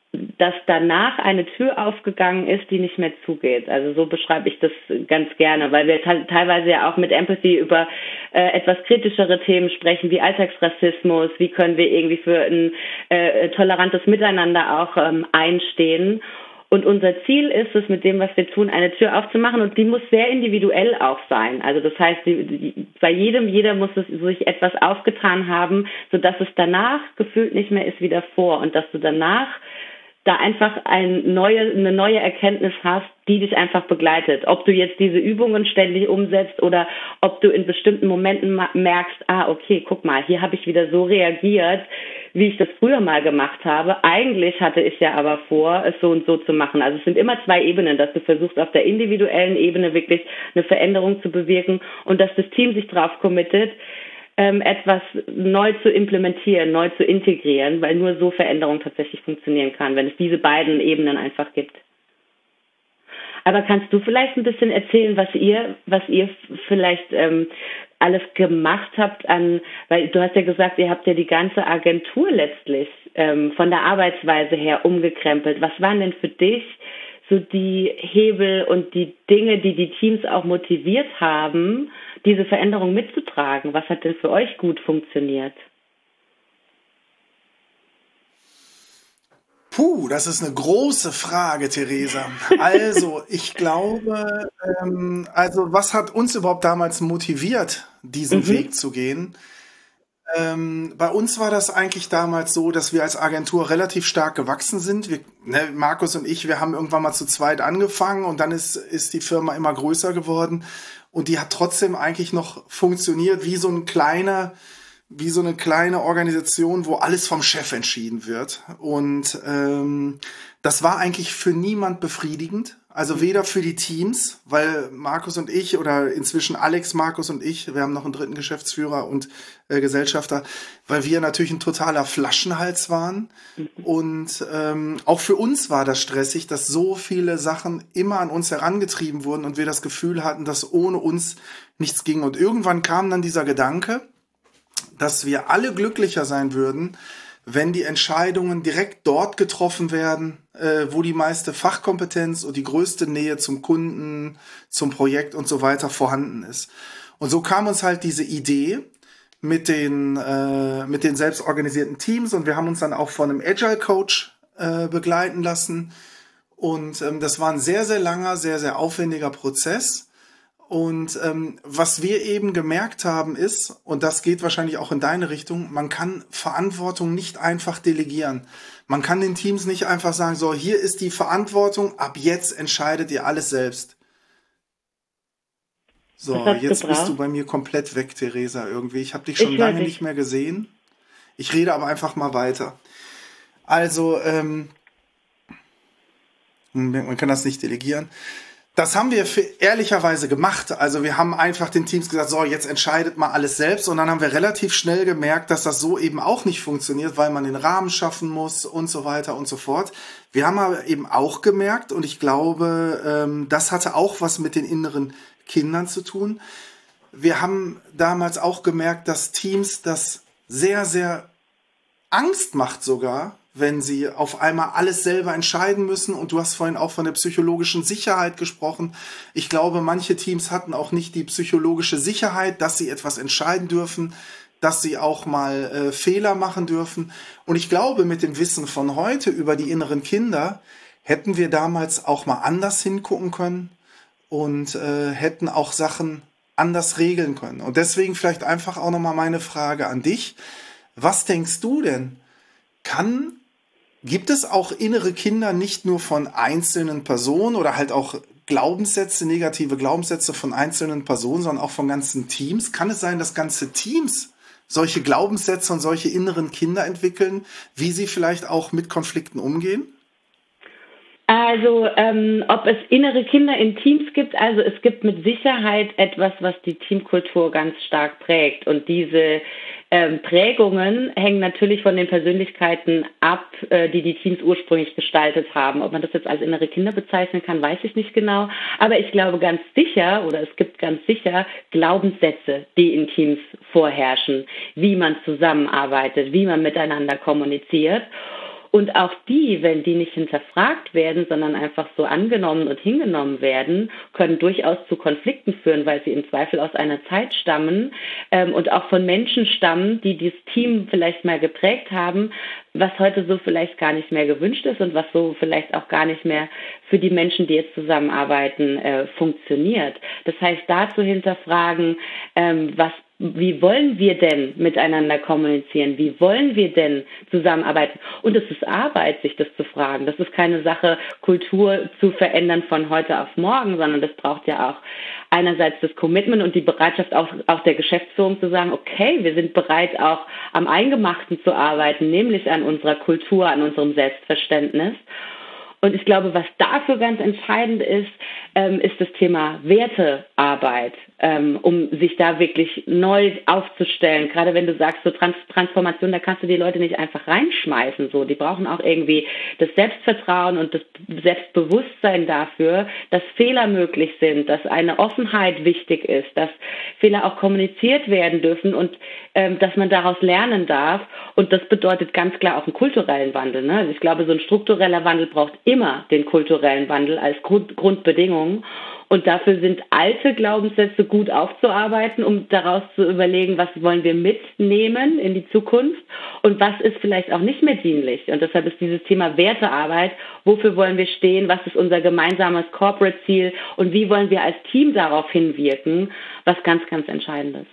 dass danach eine Tür aufgegangen ist, die nicht mehr zugeht. Also so beschreibe ich das ganz gerne, weil wir te- teilweise ja auch mit Empathy über äh, etwas kritischere Themen sprechen, wie Alltagsrassismus, wie können wir irgendwie für ein äh, tolerantes Miteinander auch ähm, einstehen. Und unser Ziel ist es, mit dem, was wir tun, eine Tür aufzumachen, und die muss sehr individuell auch sein. Also das heißt, die, die, bei jedem, jeder muss es sich etwas aufgetan haben, sodass es danach gefühlt nicht mehr ist wie davor, und dass du danach da einfach ein neue, eine neue Erkenntnis hast, die dich einfach begleitet. Ob du jetzt diese Übungen ständig umsetzt oder ob du in bestimmten Momenten merkst, ah, okay, guck mal, hier habe ich wieder so reagiert, wie ich das früher mal gemacht habe. Eigentlich hatte ich ja aber vor, es so und so zu machen. Also es sind immer zwei Ebenen, dass du versuchst, auf der individuellen Ebene wirklich eine Veränderung zu bewirken und dass das Team sich drauf committet, etwas neu zu implementieren, neu zu integrieren, weil nur so Veränderung tatsächlich funktionieren kann, wenn es diese beiden Ebenen einfach gibt. Aber kannst du vielleicht ein bisschen erzählen, was ihr, was ihr vielleicht ähm, alles gemacht habt an, weil du hast ja gesagt, ihr habt ja die ganze Agentur letztlich ähm, von der Arbeitsweise her umgekrempelt. Was waren denn für dich so die Hebel und die Dinge, die die Teams auch motiviert haben, diese Veränderung mitzutragen? Was hat denn für euch gut funktioniert? Puh, das ist eine große Frage, Theresa. Also, ich glaube, ähm, also was hat uns überhaupt damals motiviert, diesen Mhm. Weg zu gehen? Ähm, bei uns war das eigentlich damals so, dass wir als Agentur relativ stark gewachsen sind. Wir, ne, Markus und ich, wir haben irgendwann mal zu zweit angefangen und dann ist, ist die Firma immer größer geworden. Und die hat trotzdem eigentlich noch funktioniert wie so ein kleiner, wie so eine kleine Organisation, wo alles vom Chef entschieden wird. Und ähm, das war eigentlich für niemand befriedigend. Also weder für die Teams, weil Markus und ich oder inzwischen Alex, Markus und ich, wir haben noch einen dritten Geschäftsführer und äh, Gesellschafter, weil wir natürlich ein totaler Flaschenhals waren. Und ähm, auch für uns war das stressig, dass so viele Sachen immer an uns herangetrieben wurden und wir das Gefühl hatten, dass ohne uns nichts ging. Und irgendwann kam dann dieser Gedanke, dass wir alle glücklicher sein würden, wenn die Entscheidungen direkt dort getroffen werden, äh, wo die meiste Fachkompetenz und die größte Nähe zum Kunden, zum Projekt und so weiter vorhanden ist. Und so kam uns halt diese Idee mit den, äh, mit den selbstorganisierten Teams, und wir haben uns dann auch von einem Agile Coach äh, begleiten lassen. Und ähm, das war ein sehr, sehr langer, sehr, sehr aufwendiger Prozess. Und ähm, was wir eben gemerkt haben ist, und das geht wahrscheinlich auch in deine Richtung, man kann Verantwortung nicht einfach delegieren. Man kann den Teams nicht einfach sagen, so, hier ist die Verantwortung, ab jetzt entscheidet ihr alles selbst. Was So, hat's jetzt bist du gebraucht? bei mir komplett weg, Theresa, irgendwie. Ich habe dich schon Ich höre lange nicht dich. mehr gesehen. Ich rede aber einfach mal weiter. Also, ähm, man kann das nicht delegieren. Das haben wir für, ehrlicherweise gemacht. Also wir haben einfach den Teams gesagt, so, jetzt entscheidet mal alles selbst. Und dann haben wir relativ schnell gemerkt, dass das so eben auch nicht funktioniert, weil man den Rahmen schaffen muss und so weiter und so fort. Wir haben aber eben auch gemerkt, und ich glaube, ähm, das hatte auch was mit den inneren Kindern zu tun. Wir haben damals auch gemerkt, dass Teams das sehr, sehr Angst macht sogar, wenn sie auf einmal alles selber entscheiden müssen. Und du hast vorhin auch von der psychologischen Sicherheit gesprochen. Ich glaube, manche Teams hatten auch nicht die psychologische Sicherheit, dass sie etwas entscheiden dürfen, dass sie auch mal äh, Fehler machen dürfen. Und ich glaube, mit dem Wissen von heute über die inneren Kinder hätten wir damals auch mal anders hingucken können und äh, hätten auch Sachen anders regeln können. Und deswegen vielleicht einfach auch nochmal meine Frage an dich. Was denkst du denn? Kann, gibt es auch innere Kinder nicht nur von einzelnen Personen oder halt auch Glaubenssätze, negative Glaubenssätze von einzelnen Personen, sondern auch von ganzen Teams? Kann es sein, dass ganze Teams solche Glaubenssätze und solche inneren Kinder entwickeln, wie sie vielleicht auch mit Konflikten umgehen? Also, ähm, ob es innere Kinder in Teams gibt, also es gibt mit Sicherheit etwas, was die Teamkultur ganz stark prägt. Und diese ähm, Prägungen hängen natürlich von den Persönlichkeiten ab, äh, die die Teams ursprünglich gestaltet haben. Ob man das jetzt als innere Kinder bezeichnen kann, weiß ich nicht genau. Aber ich glaube ganz sicher, oder es gibt ganz sicher Glaubenssätze, die in Teams vorherrschen, wie man zusammenarbeitet, wie man miteinander kommuniziert. Und auch die, wenn die nicht hinterfragt werden, sondern einfach so angenommen und hingenommen werden, können durchaus zu Konflikten führen, weil sie im Zweifel aus einer Zeit stammen ähm, und auch von Menschen stammen, die dieses Team vielleicht mal geprägt haben, was heute so vielleicht gar nicht mehr gewünscht ist und was so vielleicht auch gar nicht mehr für die Menschen, die jetzt zusammenarbeiten, äh, funktioniert. Das heißt, da zu hinterfragen, ähm, was Wie wollen wir denn miteinander kommunizieren? Wie wollen wir denn zusammenarbeiten? Und es ist Arbeit, sich das zu fragen. Das ist keine Sache, Kultur zu verändern von heute auf morgen, sondern das braucht ja auch einerseits das Commitment und die Bereitschaft auch, auch der Geschäftsführung zu sagen, okay, wir sind bereit, auch am Eingemachten zu arbeiten, nämlich an unserer Kultur, an unserem Selbstverständnis. Und ich glaube, was dafür ganz entscheidend ist, ähm, ist das Thema Wertearbeit, ähm, um sich da wirklich neu aufzustellen. Gerade wenn du sagst, so Trans- Transformation, da kannst du die Leute nicht einfach reinschmeißen. So, die brauchen auch irgendwie das Selbstvertrauen und das Selbstbewusstsein dafür, dass Fehler möglich sind, dass eine Offenheit wichtig ist, dass Fehler auch kommuniziert werden dürfen und ähm, dass man daraus lernen darf. Und das bedeutet ganz klar auch einen kulturellen Wandel. Ne? Also ich glaube, so ein struktureller Wandel braucht immer den kulturellen Wandel als Grund, Grundbedingung. Und dafür sind alte Glaubenssätze gut aufzuarbeiten, um daraus zu überlegen, was wollen wir mitnehmen in die Zukunft und was ist vielleicht auch nicht mehr dienlich. Und deshalb ist dieses Thema Wertearbeit, wofür wollen wir stehen, was ist unser gemeinsames Corporate-Ziel und wie wollen wir als Team darauf hinwirken, was ganz, ganz entscheidend ist.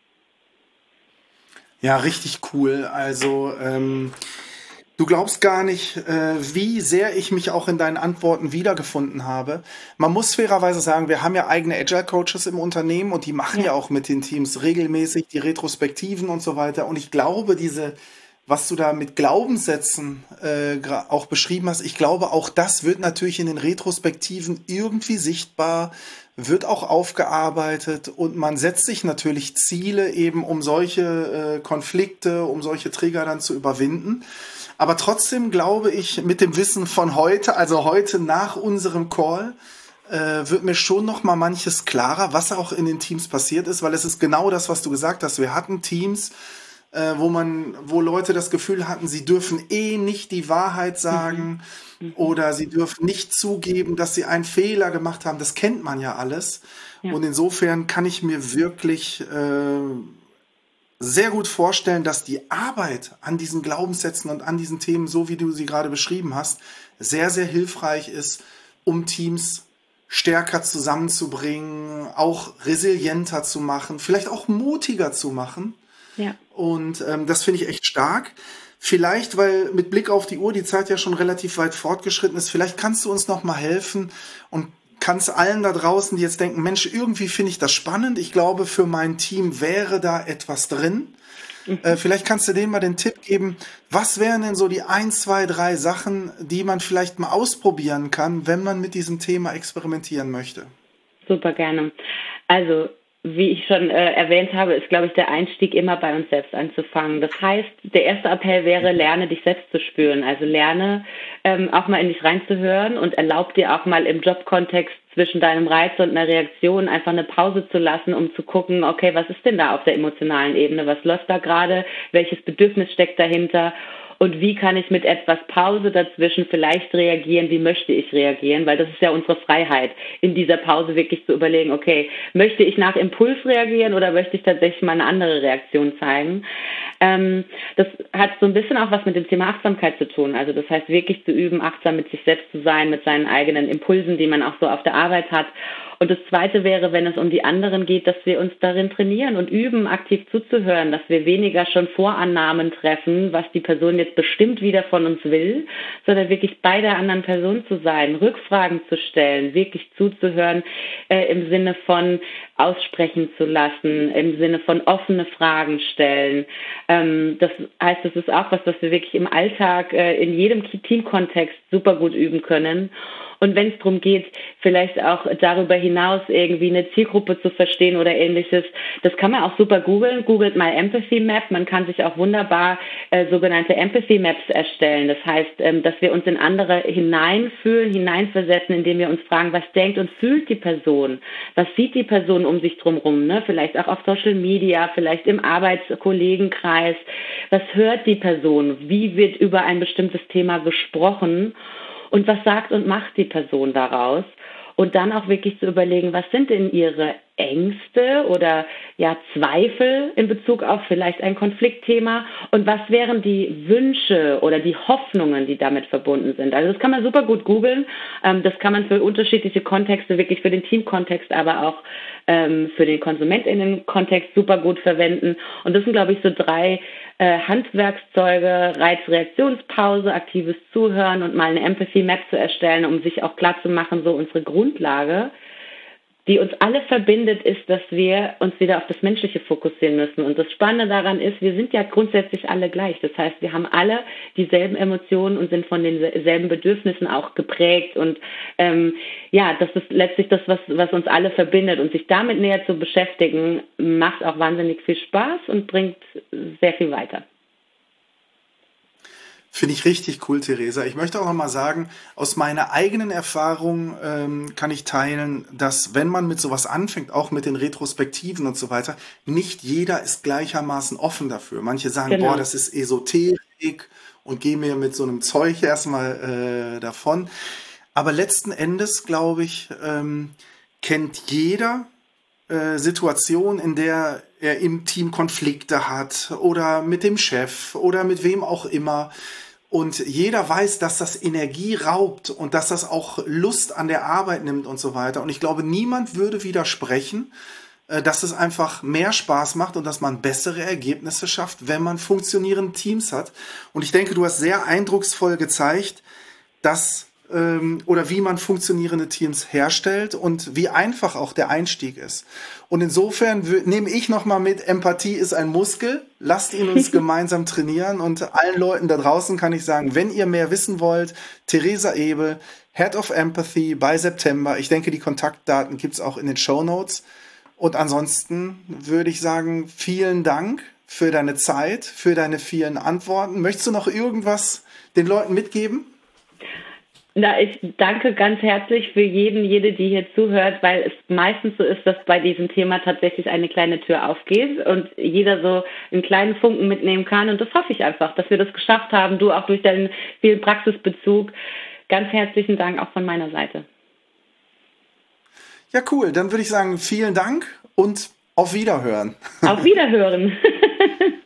Ja, richtig cool. Also ähm, du glaubst gar nicht, äh, wie sehr ich mich auch in deinen Antworten wiedergefunden habe. Man muss fairerweise sagen, wir haben ja eigene Agile-Coaches im Unternehmen und die machen ja. ja auch mit den Teams regelmäßig die Retrospektiven und so weiter. Und ich glaube, diese, was du da mit Glaubenssätzen äh, auch beschrieben hast, ich glaube, auch das wird natürlich in den Retrospektiven irgendwie sichtbar, wird auch aufgearbeitet und man setzt sich natürlich Ziele eben, um solche äh, Konflikte, um solche Trigger dann zu überwinden. Aber trotzdem glaube ich, mit dem Wissen von heute, also heute nach unserem Call, äh, wird mir schon noch mal manches klarer, was auch in den Teams passiert ist, weil es ist genau das, was du gesagt hast. Wir hatten Teams, äh, wo man, wo Leute das Gefühl hatten, sie dürfen eh nicht die Wahrheit sagen mhm. Mhm. oder sie dürfen nicht zugeben, dass sie einen Fehler gemacht haben. Das kennt man ja alles. Ja. Und insofern kann ich mir wirklich äh, sehr gut vorstellen, dass die Arbeit an diesen Glaubenssätzen und an diesen Themen, so wie du sie gerade beschrieben hast, sehr, sehr hilfreich ist, um Teams stärker zusammenzubringen, auch resilienter zu machen, vielleicht auch mutiger zu machen. Ja. Und ähm, das finde ich echt stark. Vielleicht, weil mit Blick auf die Uhr die Zeit ja schon relativ weit fortgeschritten ist, vielleicht kannst du uns noch mal helfen und kannst allen da draußen, die jetzt denken, Mensch, irgendwie finde ich das spannend. Ich glaube, für mein Team wäre da etwas drin. Mhm. Äh, vielleicht kannst du denen mal den Tipp geben, was wären denn so die ein, zwei, drei Sachen, die man vielleicht mal ausprobieren kann, wenn man mit diesem Thema experimentieren möchte? Super gerne. Also, wie ich schon äh, erwähnt habe, ist, glaube ich, der Einstieg immer bei uns selbst anzufangen. Das heißt, der erste Appell wäre, lerne dich selbst zu spüren. Also lerne ähm, auch mal in dich reinzuhören und erlaub dir auch mal im Jobkontext zwischen deinem Reiz und einer Reaktion einfach eine Pause zu lassen, um zu gucken, okay, was ist denn da auf der emotionalen Ebene? Was läuft da gerade? Welches Bedürfnis steckt dahinter? Und wie kann ich mit etwas Pause dazwischen vielleicht reagieren? Wie möchte ich reagieren? Weil das ist ja unsere Freiheit, in dieser Pause wirklich zu überlegen, okay, möchte ich nach Impuls reagieren oder möchte ich tatsächlich mal eine andere Reaktion zeigen? Ähm, das hat so ein bisschen auch was mit dem Thema Achtsamkeit zu tun. Also das heißt, wirklich zu üben, achtsam mit sich selbst zu sein, mit seinen eigenen Impulsen, die man auch so auf der Arbeit hat. Und das Zweite wäre, wenn es um die anderen geht, dass wir uns darin trainieren und üben, aktiv zuzuhören, dass wir weniger schon Vorannahmen treffen, was die Person jetzt bestimmt wieder von uns will, sondern wirklich bei der anderen Person zu sein, Rückfragen zu stellen, wirklich zuzuhören, äh, im Sinne von aussprechen zu lassen, im Sinne von offene Fragen stellen. Ähm, das heißt, das ist auch was, was wir wirklich im Alltag, äh, in jedem Teamkontext super gut üben können. Und wenn es darum geht, vielleicht auch darüber hinaus irgendwie eine Zielgruppe zu verstehen oder ähnliches, das kann man auch super googeln. Googelt mal Empathy Map. Man kann sich auch wunderbar äh, sogenannte Empathy Maps erstellen. Das heißt, ähm, dass wir uns in andere hineinfühlen, hineinversetzen, indem wir uns fragen, was denkt und fühlt die Person? Was sieht die Person um um sich drumherum, ne? Vielleicht auch auf Social Media, vielleicht im Arbeitskollegenkreis. Was hört die Person? Wie wird über ein bestimmtes Thema gesprochen? Und was sagt und macht die Person daraus? Und dann auch wirklich zu überlegen, was sind denn ihre Ängste oder ja Zweifel in Bezug auf vielleicht ein Konfliktthema und was wären die Wünsche oder die Hoffnungen, die damit verbunden sind. Also das kann man super gut googeln. Ähm, das kann man für unterschiedliche Kontexte, wirklich für den Teamkontext, aber auch ähm, für den KonsumentInnen-Kontext super gut verwenden. Und das sind, glaube ich, so drei äh, Handwerkszeuge: Reizreaktionspause, aktives Zuhören und mal eine Empathy Map zu erstellen, um sich auch klar zu machen, so unsere Grundlage, die uns alle verbindet, ist, dass wir uns wieder auf das Menschliche fokussieren müssen. Und das Spannende daran ist, wir sind ja grundsätzlich alle gleich. Das heißt, wir haben alle dieselben Emotionen und sind von denselben Bedürfnissen auch geprägt. Und ähm, ja, das ist letztlich das, was, was uns alle verbindet. Und sich damit näher zu beschäftigen, macht auch wahnsinnig viel Spaß und bringt sehr viel weiter. Finde ich richtig cool, Theresa. Ich möchte auch noch mal sagen, aus meiner eigenen Erfahrung ähm, kann ich teilen, dass wenn man mit sowas anfängt, auch mit den Retrospektiven und so weiter, nicht jeder ist gleichermaßen offen dafür. Manche sagen, Genau. boah, das ist Esoterik und gehen mir mit so einem Zeug erstmal äh, davon. Aber letzten Endes, glaube ich, ähm, kennt jeder äh, Situation, in der er im Team Konflikte hat oder mit dem Chef oder mit wem auch immer. Und jeder weiß, dass das Energie raubt und dass das auch Lust an der Arbeit nimmt und so weiter. Und ich glaube, niemand würde widersprechen, äh, dass es einfach mehr Spaß macht und dass man bessere Ergebnisse schafft, wenn man funktionierende Teams hat. Und ich denke, du hast sehr eindrucksvoll gezeigt, dass oder wie man funktionierende Teams herstellt und wie einfach auch der Einstieg ist. Und insofern nehme ich nochmal mit, Empathie ist ein Muskel, lasst ihn uns gemeinsam trainieren und allen Leuten da draußen kann ich sagen, wenn ihr mehr wissen wollt, Theresa Ebel, Head of Empathy bei September, ich denke, die Kontaktdaten gibt es auch in den Shownotes. Und ansonsten würde ich sagen, vielen Dank für deine Zeit, für deine vielen Antworten. Möchtest du noch irgendwas den Leuten mitgeben? Na, ich danke ganz herzlich für jeden, jede, die hier zuhört, weil es meistens so ist, dass bei diesem Thema tatsächlich eine kleine Tür aufgeht und jeder so einen kleinen Funken mitnehmen kann. Und das hoffe ich einfach, dass wir das geschafft haben, du auch durch deinen vielen Praxisbezug. Ganz herzlichen Dank auch von meiner Seite. Ja, cool. Dann würde ich sagen, vielen Dank und auf Wiederhören. Auf Wiederhören.